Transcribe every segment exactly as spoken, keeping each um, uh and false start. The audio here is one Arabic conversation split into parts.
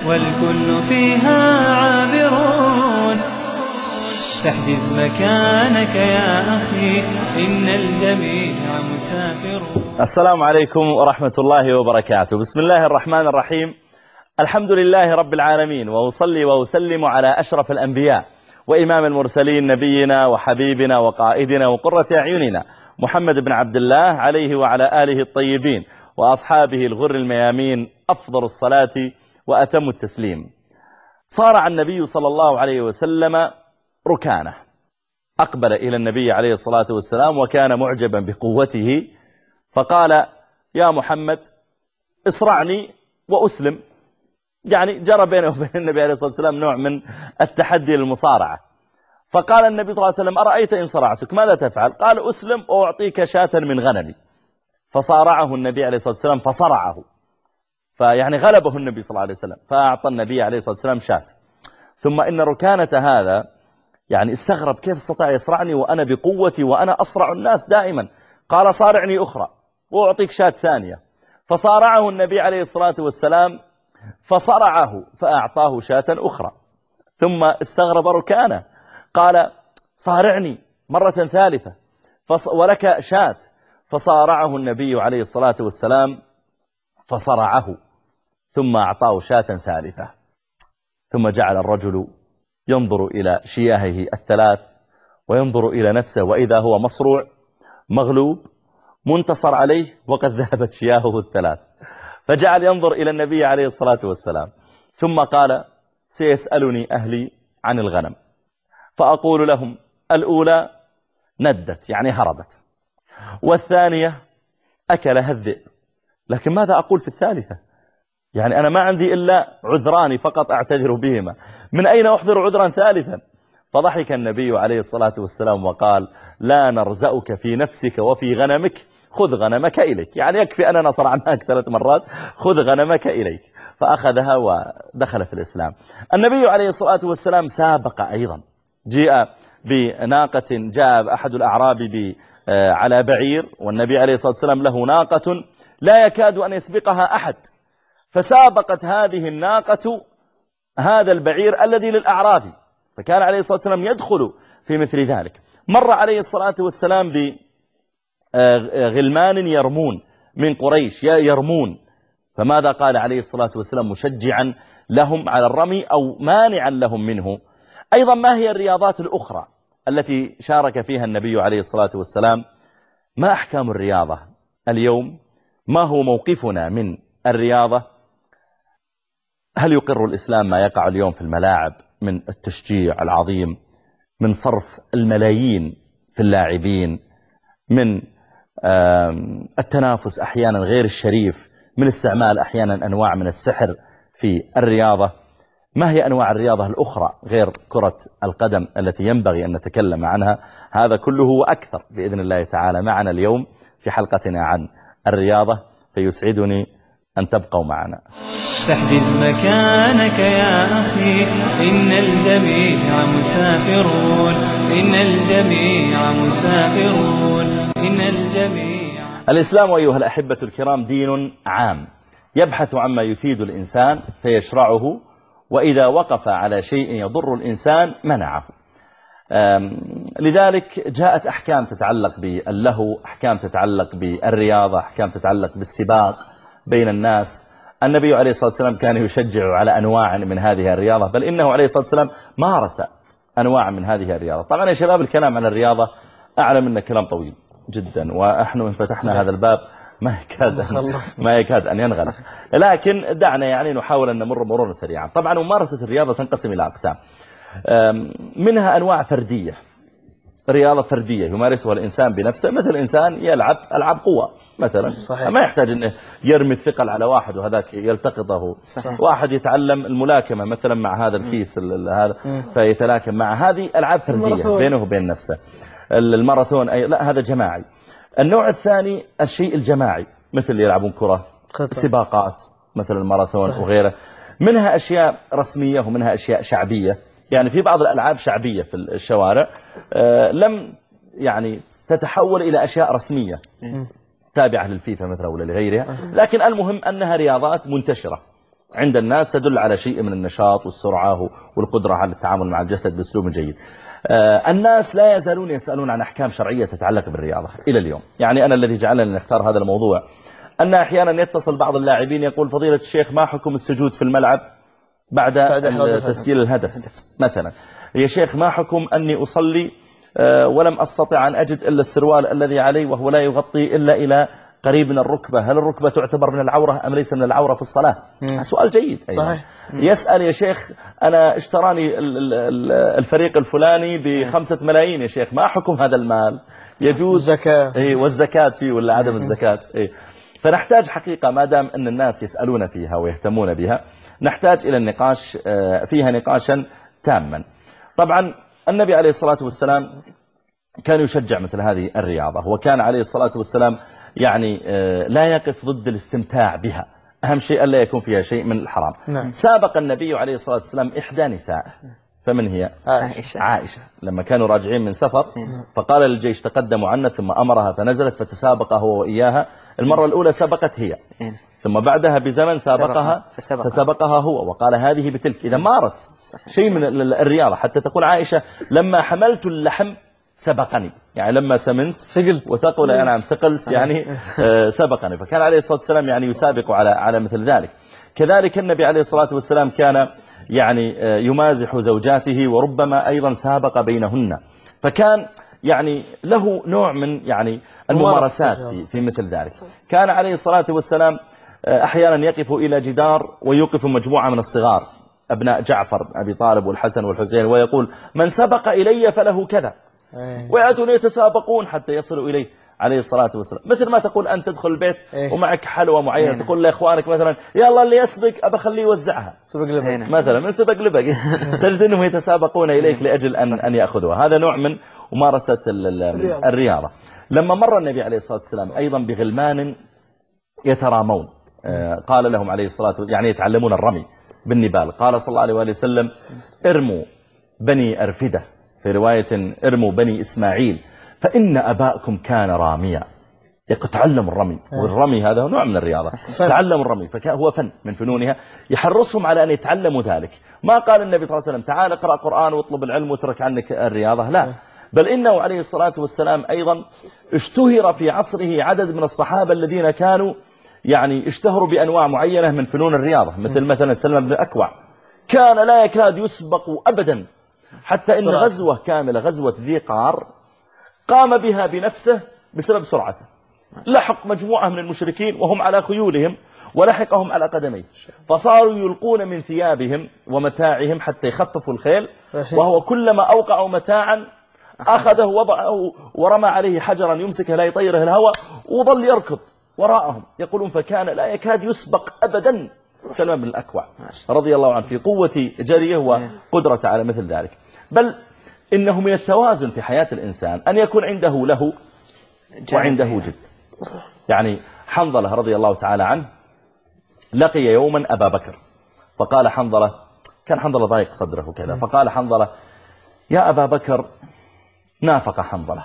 والكل فيها عابرون. فاحجز مكانك يا أخي إن الجميع مسافرون. السلام عليكم ورحمة الله وبركاته. بسم الله الرحمن الرحيم. الحمد لله رب العالمين، وأصلي وأسلم على أشرف الأنبياء وإمام المرسلين نبينا وحبيبنا وقائدنا وقرة أعيننا محمد بن عبد الله عليه وعلى آله الطيبين وأصحابه الغر الميامين أفضل الصلاة وأتم التسليم. صارع النبي صلى الله عليه وسلم ركانه، أقبل إلى النبي عليه الصلاة والسلام وكان معجبا بقوته، فقال: يا محمد اصرعني وأسلم. يعني جرى بينه وبين النبي عليه الصلاة والسلام نوع من التحدي للمصارعة. فقال النبي صلى الله عليه وسلم: أرأيت إن صرعتك ماذا تفعل؟ قال: أسلم وأعطيك شاة من غنمي. فصارعه النبي عليه الصلاة والسلام فصرعه، فيعني غلبه النبي صلى الله عليه وسلم، فأعطى النبي عليه الصلاة والسلام شاة. ثم إن ركانة هذا يعني استغرب: كيف استطاع يصرعني وأنا بقوتي وأنا أصرع الناس دائما؟ قال: صارعني أخرى وأعطيك شاة ثانية. فصارعه النبي عليه الصلاة والسلام فصرعه فأعطاه شاة أخرى. ثم استغرب ركانه، قال: صارعني مرة ثالثة ولك شاة. فصارعه النبي عليه الصلاة والسلام فصرعه ثم أعطاه شاة ثالثة. ثم جعل الرجل ينظر إلى شياهه الثلاث وينظر إلى نفسه، وإذا هو مصروع مغلوب منتصر عليه وقد ذهبت شياهه الثلاث. فجعل ينظر إلى النبي عليه الصلاة والسلام، ثم قال: سيسألني أهلي عن الغنم فأقول لهم: الأولى ندت يعني هربت، والثانية أكلها الذئب، لكن ماذا أقول في الثالثة؟ يعني أنا ما عندي إلا عذران فقط أعتذر بهما، من أين أحضر عذرا ثالثا؟ فضحك النبي عليه الصلاة والسلام وقال: لا نرزأك في نفسك وفي غنمك، خذ غنمك إليك. يعني يكفي أننا صرعناك ثلاث مرات، خذ غنمك إليك. فأخذها ودخل في الإسلام. النبي عليه الصلاة والسلام سابق أيضا، جاء بناقة، جاء أحد الأعراب على بعير، والنبي عليه الصلاة والسلام له ناقة لا يكاد أن يسبقها أحد، فسابقت هذه الناقة هذا البعير الذي للأعرابي، فكان عليه الصلاة والسلام يدخل في مثل ذلك. مر عليه الصلاة والسلام بغلمان يرمون من قريش يرمون، فماذا قال عليه الصلاة والسلام مشجعا لهم على الرمي أو مانعا لهم منه؟ أيضا ما هي الرياضات الأخرى التي شارك فيها النبي عليه الصلاة والسلام؟ ما أحكام الرياضة اليوم؟ ما هو موقفنا من الرياضة؟ هل يقر الإسلام ما يقع اليوم في الملاعب من التشجيع العظيم، من صرف الملايين في اللاعبين، من التنافس أحيانا غير الشريف، من استعمال أحيانا أنواع من السحر في الرياضة؟ ما هي أنواع الرياضة الأخرى غير كرة القدم التي ينبغي أن نتكلم عنها؟ هذا كله وأكثر بإذن الله تعالى معنا اليوم في حلقتنا عن الرياضة، فيسعدني أن تبقوا معنا. فاحجز مكانك يا أخي إن الجميع مسافرون، إن الجميع مسافرون، إن الجميع. الإسلام أيها الأحبة الكرام دين عام يبحث عما يفيد الإنسان فيشرعه، وإذا وقف على شيء يضر الإنسان منعه. لذلك جاءت أحكام تتعلق باللهو، أحكام تتعلق بالرياضة، أحكام تتعلق بالسباق بين الناس. النبي عليه الصلاة والسلام كان يشجع على أنواع من هذه الرياضة، بل إنه عليه الصلاة والسلام مارس أنواع من هذه الرياضة. طبعا يا شباب الكلام عن الرياضة أعلم أن كلام طويل جدا، ونحن إن فتحنا هذا الباب ما يكاد ما يكاد أن ينغلق، لكن دعنا يعني نحاول أن نمر مرورا سريعا. طبعا ممارسة الرياضة تنقسم إلى أقسام، منها أنواع فردية، رياضة فردية يمارسها الإنسان بنفسه، مثل إنسان يلعب ألعاب قوة مثلا، صحيح. ما يحتاج أنه يرمي الثقل على واحد وهذاك يلتقطه، صحيح. واحد يتعلم الملاكمة مثلا مع هذا الكيس هذا فيتلاكم مع، هذه ألعاب فردية بينه وبين نفسه. الماراثون أي لا، هذا جماعي. النوع الثاني الشيء الجماعي، مثل يلعبون كرة، سباقات مثل الماراثون، صحيح. وغيره. منها أشياء رسمية ومنها أشياء شعبية. يعني في بعض الألعاب شعبية في الشوارع آه لم يعني تتحول إلى أشياء رسمية تابعة للفيفا مثلا ولا لغيرها، لكن المهم أنها رياضات منتشرة عند الناس تدل على شيء من النشاط والسرعة والقدرة على التعامل مع الجسد بأسلوب جيد. الناس لا يزالون يسألون عن أحكام شرعية تتعلق بالرياضة إلى اليوم. يعني أنا الذي جعلني نختار هذا الموضوع أن أحيانا يتصل بعض اللاعبين يقول فضيلة الشيخ ما حكم السجود في الملعب بعد, بعد تسجيل الهدف مثلا؟ يا شيخ ما حكم أني أصلي ولم أستطع أن أجد إلا السروال الذي علي وهو لا يغطي إلا إلى قريب من الركبة، هل الركبة تعتبر من العورة أم ليس من العورة في الصلاة؟ مم. سؤال جيد. صحيح. يسأل يا شيخ أنا اشتراني الفريق الفلاني بخمسة ملايين يا شيخ ما حكم هذا المال؟ يجوز الزكاة إيه والزكاة فيه ولا عدم الزكاة؟ إيه. فنحتاج حقيقة ما دام أن الناس يسألون فيها ويهتمون بها نحتاج إلى النقاش فيها نقاشا تاما. طبعا النبي عليه الصلاة والسلام كان يشجع مثل هذه الرياضة، وكان عليه الصلاة والسلام يعني لا يقف ضد الاستمتاع بها، أهم شيء ألا يكون فيها شيء من الحرام. نعم. سابق النبي عليه الصلاة والسلام إحدى نسائه، فمن هي؟ عائشة. عائشة لما كانوا راجعين من سفر فقال للجيش تقدموا عنا، ثم أمرها فنزلت فتسابق هو وإياها. المرة الأولى سبقت هي، ثم بعدها بزمن سابقها فسبقها هو، وقال هذه بتلك. إذا مارس شيء من الرياضة، حتى تقول عائشة لما حملت اللحم سبقني، يعني لما سمنت ثقلت وتقول أنا نعم ثقلت يعني سبقني. فكان عليه الصلاة والسلام يعني يسابق على على مثل ذلك. كذلك النبي عليه الصلاة والسلام كان يعني يمازح زوجاته وربما أيضا سابق بينهن، فكان يعني له نوع من يعني الممارسات في, في مثل ذلك. كان عليه الصلاة والسلام أحيانا يقف إلى جدار ويوقف مجموعة من الصغار أبناء جعفر أبي طالب والحسن والحسين ويقول من سبق إلي فله كذا، ويأتون يتسابقون حتى يصلوا إليه عليه الصلاة والسلام. مثل ما تقول أن تدخل البيت ومعك حلوة معينة تقول لإخوانك مثلا يلا اللي يسبق أبى خليه يوزعها سبق لبق مثلا من سبق لبق تجد أنهم يتسابقون إليك لأجل أن, أن يأخذوها. هذا نوع من ممارسة الرياضة. لما مر النبي عليه الصلاة والسلام أيضا بغلمان يترامون، قال لهم عليه الصلاة والسلام يعني يتعلمون الرمي بالنبال، قال صلى الله عليه وسلم ارموا بني أرفدة، في رواية ارموا بني إسماعيل فإن أباءكم كان راميا. يتعلم الرمي، والرمي هذا هو نوع من الرياضة، تعلم الرمي فهو فن من فنونها، يحرصهم على أن يتعلموا ذلك. ما قال النبي صلى الله عليه وسلم تعال اقرأ قرآن واطلب العلم وترك عنك الرياضة، لا، بل إنه عليه الصلاة والسلام أيضا اشتهر في عصره عدد من الصحابة الذين كانوا يعني اشتهروا بأنواع معينة من فنون الرياضة، مثل مثلا سلمى بن الأكوع كان لا يكاد يسبق أبدا، حتى إن غزوة كاملة غزوة ذي قار قام بها بنفسه بسبب سرعته، لحق مجموعة من المشركين وهم على خيولهم ولحقهم على قدميه، فصاروا يلقون من ثيابهم ومتاعهم حتى يخففوا الخيل، وهو كلما أوقعوا متاعا أخذه وضعه ورمى عليه حجرا يمسكه لا يطيره الهواء وظل يركض وراءهم. يقولون فكان لا يكاد يسبق أبدا سلمى بن الأكوع رضي الله عنه في قوة جريه وقدرته على مثل ذلك. بل إنه من التوازن في حياة الإنسان أن يكون عنده له وعنده جد. يعني حنظلة رضي الله تعالى عنه لقي يوما أبا بكر، فقال حنظلة، كان حنظلة ضايق صدره كذا، فقال حنظلة يا أبا بكر نافق حنظلة.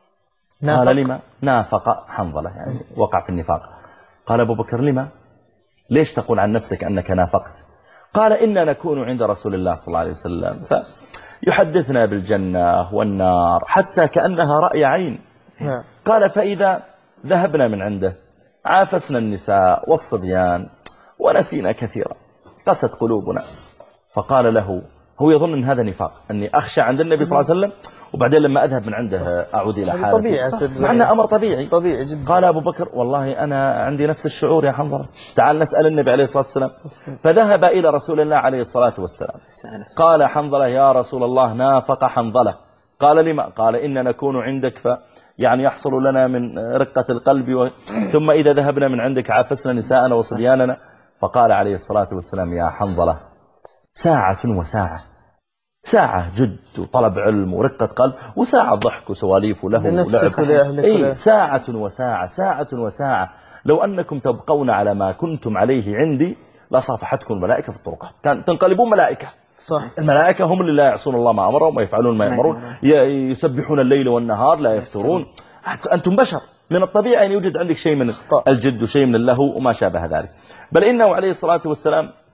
قال لما؟ نافق حنظلة يعني وقع في النفاق. قال أبو بكر لما؟ ليش تقول عن نفسك أنك نافقت؟ قال إننا نكون عند رسول الله صلى الله عليه وسلم فيحدثنا بالجنة والنار حتى كأنها رأي عين. قال فإذا ذهبنا من عنده عافسنا النساء والصبيان ونسينا كثيرا، قست قلوبنا. فقال له هو يظن أن هذا نفاق، أني أخشى عند النبي صلى الله عليه وسلم وبعدين لما أذهب من عنده أعود إلى حالي. طبيعي، مع أنه أمر طبيعي طبيعي جدا. قال أبو بكر والله أنا عندي نفس الشعور يا حنظلة، تعال نسأل النبي عليه الصلاة والسلام. فذهب إلى رسول الله عليه الصلاة والسلام. قال حنظلة يا رسول الله نافق حنظلة. قال لما؟ قال إن نكون عندك ف يعني يحصل لنا من رقة القلب و... ثم إذا ذهبنا من عندك عافسنا نساءنا وصبياننا. فقال عليه الصلاة والسلام يا حنظلة ساعة وساعة، ساعة جد وطلب علم ورقة قلب، وساعة ضحك وسواليف وله ولعب. إيه ساعة وساعة، ساعة وساعة. لو أنكم تبقون على ما كنتم عليه عندي لصافحتكم الملائكة في الطرقات، كان تنقلبون ملائكة. صح. الملائكة هم اللي لا يعصون الله ما أمرهم ويفعلون ما يأمرون، يسبحون الليل والنهار لا يفترون. أنتم بشر، من الطبيعي أن يوجد عندك شيء من الجد وشيء من اللهو وما شابه ذلك. بل إنه عليه الصلاة والسلام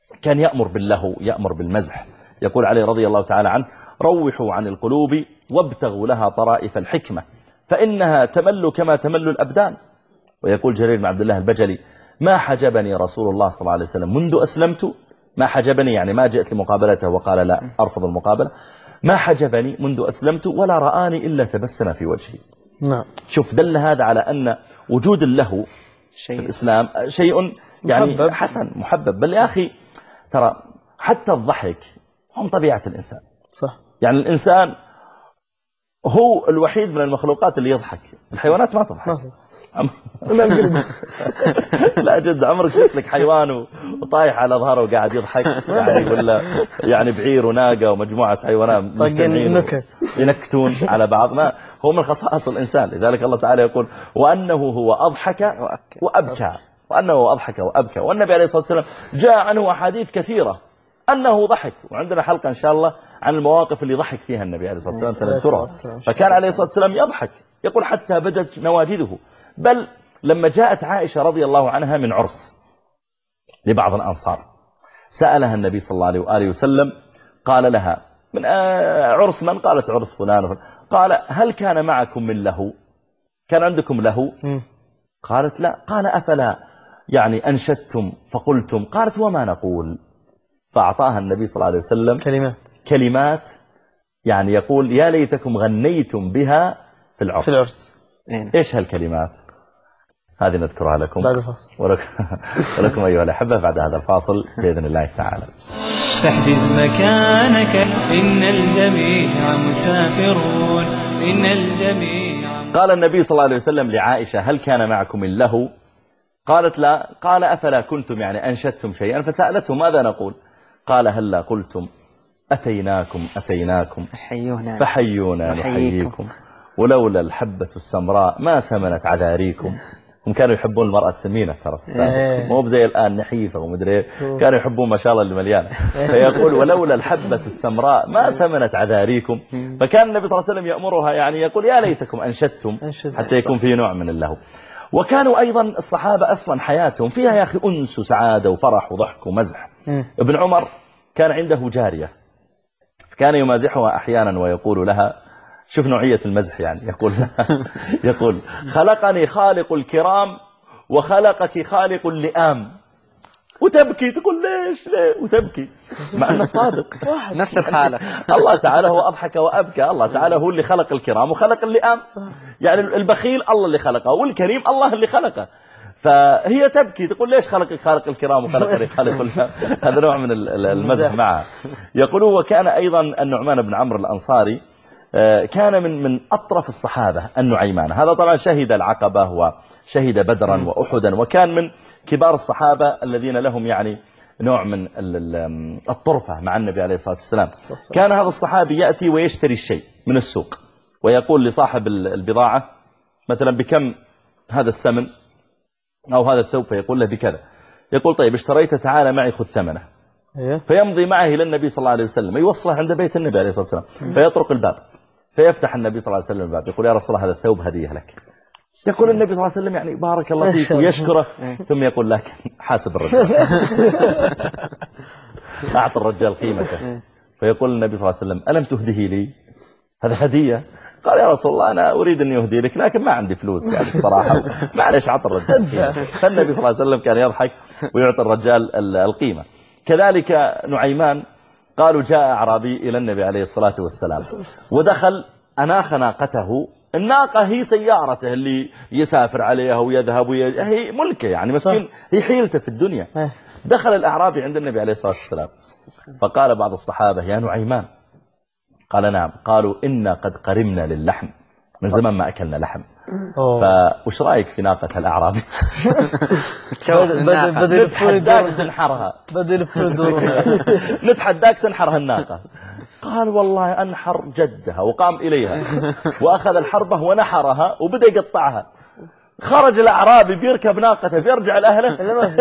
كان يأمر باللهو، يأمر بالمزح. يقول عليه رضي الله تعالى عنه: روحوا عن القلوب وابتغوا لها طرائف الحكمة فإنها تمل كما تمل الأبدان. ويقول جرير بن عبد الله البجلي: ما حجبني رسول الله صلى الله عليه وسلم منذ أسلمت، ما حجبني يعني ما جئت لمقابلته وقال لا أرفض المقابلة، ما حجبني منذ أسلمت ولا رآني إلا تبسم في وجهي. نعم. شوف، دل هذا على أن وجود اللهو في الإسلام شيء يعني محبب. حسن محبب. بل يا أخي ترى حتى الضحك هم طبيعة الإنسان. صح. يعني الإنسان هو الوحيد من المخلوقات اللي يضحك، الحيوانات ما تضحك. ما عم... لا جد، عمرك شفت لك حيوان وطايح على ظهره وقاعد يضحك يعني؟ ولا يعني بعير وناقة ومجموعة حيوانات مجتمعين ينكتون على بعض؟ ما هو من خصائص الإنسان. لذلك الله تعالى يقول: وأنه هو أضحك وأبكى، وأنه هو أضحك وأبكى. والنبي عليه الصلاة والسلام جاء عنه أحاديث كثيرة أنه ضحك، وعندنا حلقة إن شاء الله عن المواقف اللي ضحك فيها النبي عليه الصلاة والسلام سنذكرها. فكان عليه الصلاة والسلام يضحك، يقول حتى بدت نواجذه. بل لما جاءت عائشة رضي الله عنها من عرس لبعض الأنصار، سألها النبي صلى الله عليه وآله وسلم، قال لها: من عرس من؟ قالت: عرس فلان. قال: هل كان معكم من لهو؟ كان عندكم لهو؟ قالت: لا. قال: أفلا يعني أنشدتم فقلتم؟ قالت: وما نقول؟ فأعطاها النبي صلى الله عليه وسلم كلمات كلمات يعني يقول: يا ليتكم غنيتم بها في العرس. في العرس. إيش هالكلمات؟ هذه نذكرها لكم بعد الفاصل، ولكم, ولكم أيها الأحبة بعد هذا الفاصل بإذن الله تعالى. فاحجز مكانك إن الجميع مسافرون، إن الجميع. قال النبي صلى الله عليه وسلم لعائشة: هل كان معكم اللهو؟ قالت: لا. قال: أفلا كنتم يعني أنشدتم شيئا؟ فسألته: ماذا نقول؟ قال: هلا قلتم أتيناكم أتيناكم حيونا فحيونا نحييكم ولولا الحبة السمراء ما سمنت عذاريكم. هم كانوا يحبون المرأة السمينة ترى في السابق، مو بزي الآن نحيفة ومدري، كانوا يحبون ما شاء الله اللي مليانة. فيقول: ولولا الحبة السمراء ما سمنت عذاريكم. فكان النبي صلى الله عليه وسلم يأمرها، يعني يقول: يا ليتكم أنشدتم، حتى يكون فيه نوع من اللهو. وكانوا أيضا الصحابة أصلا حياتهم فيها يا أخي أنس وسعادة وفرح وضحك ومزح. ابن عمر كان عنده جارية، كان يمازحها أحيانا ويقول لها: شوف نوعية المزح يعني، يقول يقول: خلقني خالق الكرام وخلقك خالق اللئام. وتبكي، تقول: ليش ليه؟ وتبكي مع أنه صادق. نفس الخالق. الله تعالى هو أضحك وأبكى، الله تعالى هو اللي خلق الكرام وخلق اللئام. يعني البخيل الله اللي خلقه، والكريم الله اللي خلقه. فهي تبكي تقول: ليش خلقك خالق الكرام وخلقني خالق اللئام؟ هذا نوع من المزح معه. يقولوا: وكان أيضا النعمان بن عمرو الأنصاري كان من من أطرف الصحابة النعيمان. هذا طبعا شهد العقبة وشهد بدرا وأحدا، وكان من كبار الصحابة الذين لهم يعني نوع من الطرفة مع النبي عليه الصلاة والسلام. كان هذا الصحابي يأتي ويشتري الشيء من السوق، ويقول لصاحب البضاعة مثلا: بكم هذا السمن أو هذا الثوب؟ فيقول له: بكذا. يقول: طيب اشتريته، تعال معي خذ ثمنه. فيمضي معه إلى النبي صلى الله عليه وسلم، يوصله عند بيت النبي عليه الصلاة والسلام، فيطرق الباب، فيفتح النبي صلى الله عليه وسلم الباب، يقول: يا رسول الله هذا الثوب هدية لك. يقول النبي صلى الله عليه وسلم: يعني بارك الله فيك، ويشكره. ثم يقول: لكن حاسب الرجال، أعطى الرجال قيمته. فيقول النبي صلى الله عليه وسلم: ألم تهديه لي؟ هذا هدية. قال: يا رسول الله أنا أريد أن يهدي لك، لكن ما عندي فلوس يعني بصراحة، معلش عطى الرجال. فالنبي صلى الله عليه وسلم كان يضحك ويعطي الرجال القيمة. كذلك نعيمان، قالوا: جاء أعرابي إلى النبي عليه الصلاة والسلام ودخل أناخ ناقته. الناقة هي سيارته اللي يسافر عليها ويذهب وي... هي ملكه يعني، مسكين هي حيلته في الدنيا. دخل الأعرابي عند النبي عليه الصلاة والسلام، فقال بعض الصحابة: يا نعيمان. قال: نعم. قالوا: إنا قد قرمنا للحم، من زمان ما أكلنا لحم. فوش رأيك في ناقة الأعرابي؟ نتحداك تنحرها، نتحداك تنحرها الناقة. قال: والله أنحر جدها. وقام إليها وأخذ الحربة ونحرها وبدأ يقطعها. خرج الأعرابي بيركب ناقته بيرجع لأهله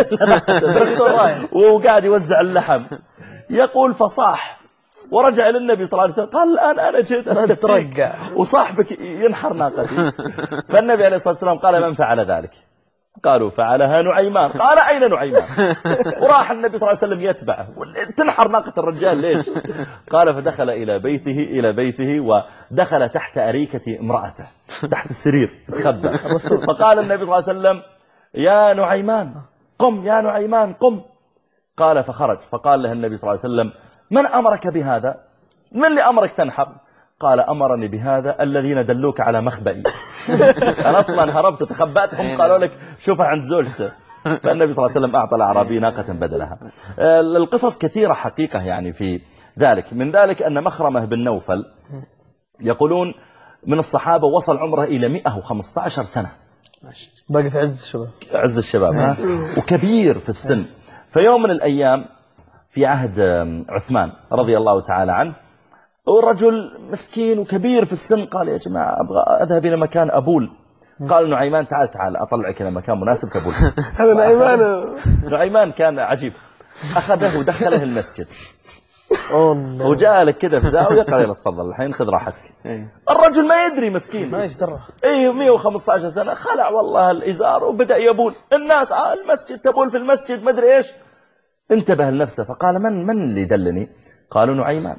وقاعد يوزع اللحم. يقول: فصاح ورجع للنبي صلى الله عليه وسلم، قال: الآن أنا جيت أستفيق وصاحبك ينحر ناقتي. فالنبي عليه الصلاة والسلام قال: من فعل ذلك؟ قالوا فعلها نعيمان. قال أين نعيمان؟ وراح النبي صلى الله عليه وسلم يتبعه، تنحر ناقة الرجال ليش؟ قال فدخل إلى بيته إلى بيته ودخل تحت أريكة امرأته، تحت السرير تخبى. فقال النبي صلى الله عليه وسلم يا نعيمان قم، يا نعيمان قم. قال فخرج، فقال له النبي صلى الله عليه وسلم من أمرك بهذا؟ من اللي أمرك تنحر؟ قال أمرني بهذا الذين دلوك على مخبئي. أنا أصلا هربت تخبأتهم، قالوا لك شوفها عند زوجته. فالنبي صلى الله عليه وسلم أعطى الأعرابي ناقة بدلها. القصص كثيرة حقيقة يعني في ذلك. من ذلك أن مخرمة بن نوفل يقولون من الصحابة وصل عمره إلى مئة وخمسة عشر سنة، باقي في عز الشباب، عز الشباب ها؟ وكبير في السن. فيوم من الأيام في عهد عثمان رضي الله تعالى عنه، والرجل مسكين وكبير في السن، قال يا جماعة أبغى أذهب إلى مكان أبول. قال نعيمان تعال تعال أطلعك إلى مكان مناسب تبول. هذا نعيمان. نعيمان كان عجيب، أخذه ودخله المسجد الله. وجاء لك كذا في زاوية، قال له تفضل الحين خذ راحتك. الرجل ما يدري مسكين، ما يشترى. ايه مئة وخمسة عشر سنة، خلع والله الإزار وبدأ يبول. الناس آه المسجد تبول في المسجد ما أدري إيش. انتبه لنفسه فقال من من اللي دلني؟ قالوا نعيمان.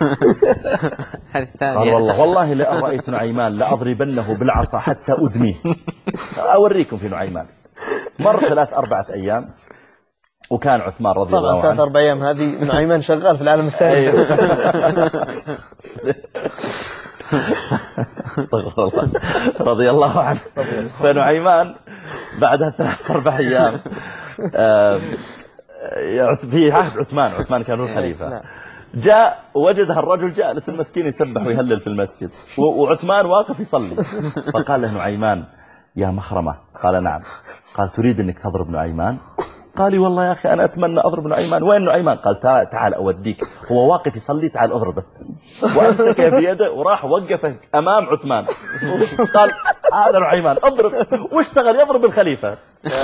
قال والله والله لأن رأيت نعيمان لأضربنه بالعصا حتى أدميه. أوريكم في نعيمان. مر ثلاث أربعة أيام وكان عثمان رضي الله عنه ثلاث أربع أيام هذه نعيمان شغال في العالم الثاني. استغفر الله رضي الله عنه. فنعيمان بعدها ثلاث أربع أيام في عهد عثمان، عثمان كان هو الخليفة، جاء وجد الرجل جالس المسكين يسبح ويهلل في المسجد وعثمان واقف يصلي. فقال له نعيمان يا مخرمة. قال نعم. قال تريد أنك تضرب نعيمان؟ قال والله يا أخي أنا أتمنى أضرب نعيمان. وين نعيمان؟ قال تعال, تعال أوديك، هو واقف يصلي، تعال أضربه. وأمسكه بيده وراح وقفه أمام عثمان. قال هذا نعيمان أضرب، واشتغل يضرب الخليفة.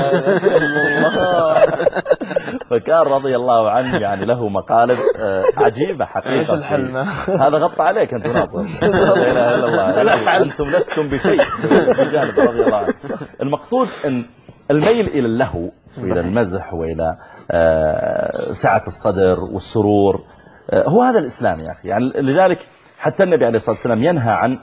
فكان رضي الله عنه يعني له مقالب عجيبة حقيقة. هذا غطى عليك أنت ناصر. لا إله إلا الله، أنتم لستم بشيء بجانب رضي الله عنه. المقصود أن الميل إلى اللهو وإلى المزح وإلى سعة الصدر والسرور هو هذا الإسلام يا أخي. يعني لذلك حتى النبي عليه الصلاة والسلام ينهى عن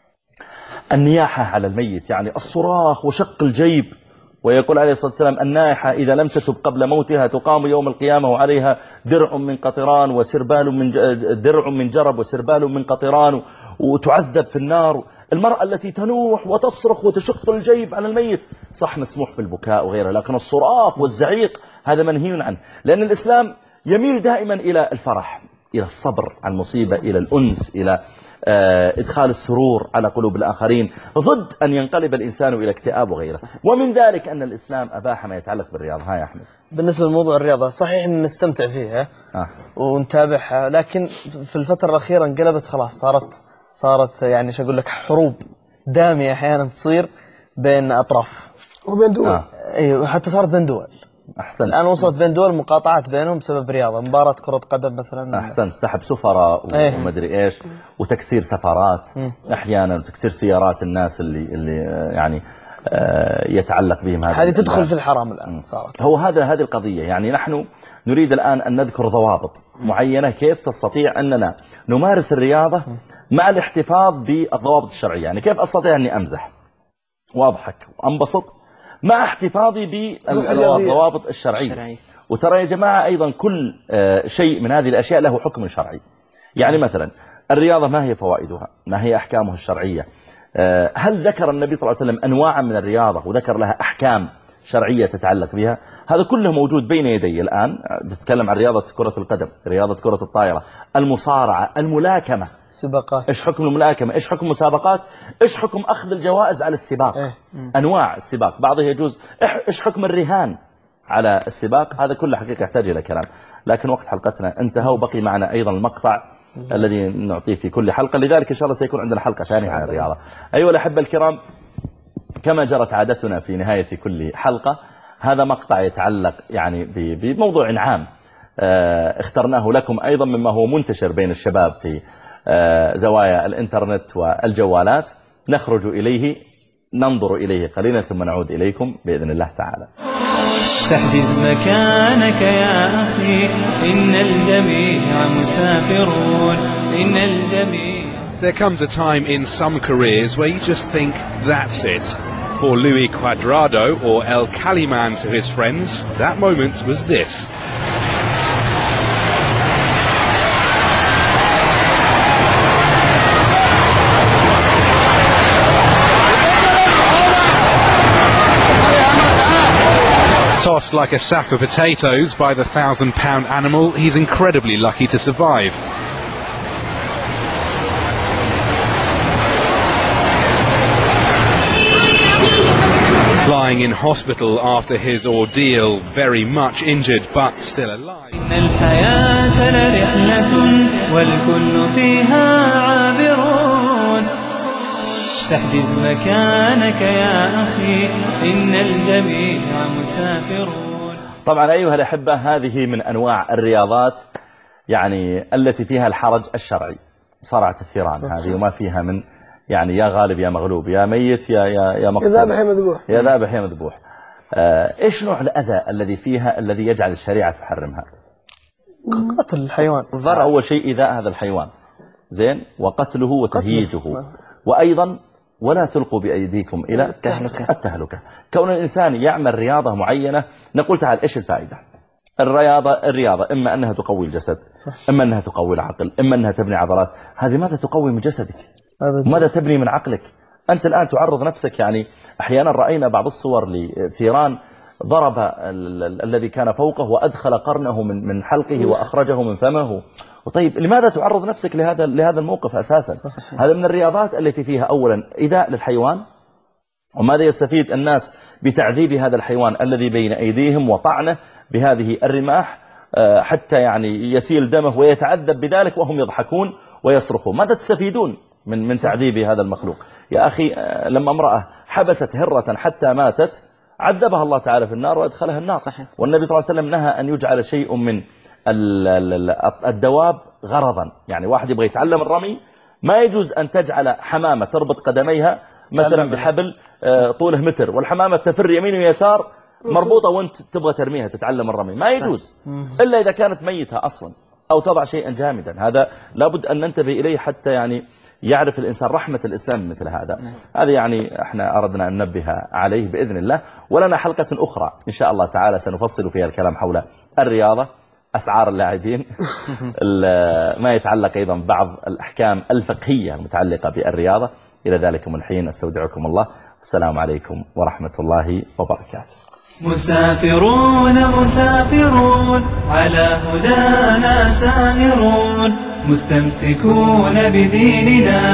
النياحة على الميت، يعني الصراخ وشق الجيب. ويقول عليه الصلاة والسلام النائحة إذا لم تتب قبل موتها تقام يوم القيامة وعليها درع من قطران وسربال من درع من جرب وسربال من قطران وتعذب في النار. المرأة التي تنوح وتصرخ وتشق الجيب على الميت صح مسموح بالبكاء وغيره، لكن الصراخ والزعيق هذا منهي عنه، لأن الإسلام يميل دائما إلى الفرح، إلى الصبر عن مصيبة، إلى الأنس، إلى إدخال السرور على قلوب الآخرين، ضد أن ينقلب الإنسان إلى اكتئاب وغيره. ومن ذلك أن الإسلام أباح ما يتعلق بالرياضة. ها يا أحمد، بالنسبة لموضوع الرياضة صحيح أن نستمتع فيها آه. ونتابعها، لكن في الفترة الأخيرة انقلبت خلاص، صارت صارت يعني شو أقول لك حروب دامية أحيانا تصير بين أطراف وبين دول. آه. أيوة حتى صارت بين دول. أحسن. الآن وصلت بين دول مقاطعات بينهم بسبب رياضة، مباراة كرة قدم مثلا. أحسن. سحب سفراء ومدري إيش وتكسير سفارات أحيانا وتكسير سيارات الناس اللي اللي يعني يتعلق بهم. هذا هذه تدخل في الحرام الآن صارت. هو هذا هذه القضية. يعني نحن نريد الآن أن نذكر ضوابط معينة كيف تستطيع أننا نمارس الرياضة مع الاحتفاظ بالضوابط الشرعية. يعني كيف أستطيع أني أمزح وأضحك وأنبسط مع احتفاظي بالضوابط الشرعية. وترى يا جماعة أيضا كل شيء من هذه الأشياء له حكم شرعي. يعني مثلا الرياضة ما هي فوائدها، ما هي أحكامها الشرعية؟ هل ذكر النبي صلى الله عليه وسلم أنواعا من الرياضة وذكر لها أحكام شرعية تتعلق بها؟ هذا كله موجود بين يدي الآن. نتكلم عن رياضة كرة القدم، رياضة كرة الطائرة، المصارعة، الملاكمة، سباقات. إيش حكم الملاكمة؟ إيش حكم مسابقات؟ إيش حكم أخذ الجوائز على السباق؟ إيه؟ أنواع السباق، بعضها يجوز. إيش حكم الرهان على السباق؟ هذا كله حقيقة يحتاج إلى كلام، لكن وقت حلقتنا انتهى وبقي معنا أيضا المقطع الذي نعطيه في كل حلقة، لذلك إن شاء الله سيكون عندنا حلقة ثانية عن الرياضة. أيها الأحبة الكرام، كما جرت عادتنا في نهاية كل حلقة، هذا مقطع يتعلق يعني بموضوع عام اخترناه لكم أيضا مما هو منتشر بين الشباب في زوايا الإنترنت والجوالات، نخرج إليه ننظر إليه قليلا ثم نعود إليكم بإذن الله تعالى. تحجز مكانك يا أخي إن الجميع مسافرون إن الجميع. There comes a time in some careers where you just think that's it. For Louis Cuadrado, or El Caliman to his friends, that moment was this. Tossed like a sack of potatoes by the thousand pound animal, he's incredibly lucky to survive. Lying in hospital after his ordeal, very much injured but still alive. إن الحياة لرحلة والكل فيها عابرون. تحجز مكانك يا أخي إن الجميع مسافرون. طبعا أيها الأحبة، هذه من أنواع الرياضات يعني التي فيها الحرج الشرعي، صرعة الثيران هذه، وما فيها من يعني يا غالب يا مغلوب، يا ميت يا يا يا مقتول، يا ذابح يا مذبوح، يا ذابح يا مذبوح. آه ايش نوع الأذى الذي فيها الذي يجعل الشريعة تحرمها؟ قتل الحيوان. أول شيء إيذاء هذا الحيوان، زين، وقتله وتهييجه، وأيضا ولا تلقوا بأيديكم إلى التهلكة. التهلكة. كون الإنسان يعمل رياضة معينة، نقول تعال إيش الفائدة؟ الرياضة الرياضة إما أنها تقوي الجسد، إما أنها تقوي العقل، إما أنها تبني عضلات. هذه ماذا تقوي من جسدك؟ ماذا تبني من عقلك؟ أنت الآن تعرض نفسك، يعني أحيانا رأينا بعض الصور لثيران ضرب الذي كان فوقه وأدخل قرنه من من حلقه وأخرجه من فمه. وطيب لماذا تعرض نفسك لهذا لهذا الموقف أساسا؟ هذا من الرياضات التي فيها أولا إيذاء للحيوان. وماذا يستفيد الناس بتعذيب هذا الحيوان الذي بين أيديهم وطعنه بهذه الرماح حتى يعني يسيل دمه ويتعذب بذلك وهم يضحكون ويصرخون؟ ماذا تستفيدون من من تعذيب هذا المخلوق؟ يا أخي، لما امرأة حبست هرة حتى ماتت عذبها الله تعالى في النار وأدخلها النار. صحيح. والنبي صلى الله عليه وسلم نهى أن يجعل شيء من الدواب غرضا، يعني واحد يبغى يتعلم الرمي ما يجوز أن تجعل حمامة تربط قدميها مثلا بحبل طوله متر والحمامة تفر يمين ويسار مربوطة وانت تبغى ترميها تتعلم الرمي، ما يجوز إلا إذا كانت ميتة أصلا، أو تضع شيئا جامدا. هذا لابد أن ننتبه إليه حتى يعني يعرف الإنسان رحمة الإسلام مثل هذا. هذا يعني احنا أردنا أن ننبه عليه بإذن الله. ولنا حلقة أخرى إن شاء الله تعالى سنفصل فيها الكلام حول الرياضة، أسعار اللاعبين، ما يتعلق أيضا بعض الأحكام الفقهية المتعلقة بالرياضة. إلى ذلكم الحين أستودعكم الله، السلام عليكم ورحمة الله وبركاته. مسافرون مسافرون على هدانا سائرون، مستمسكون بديننا.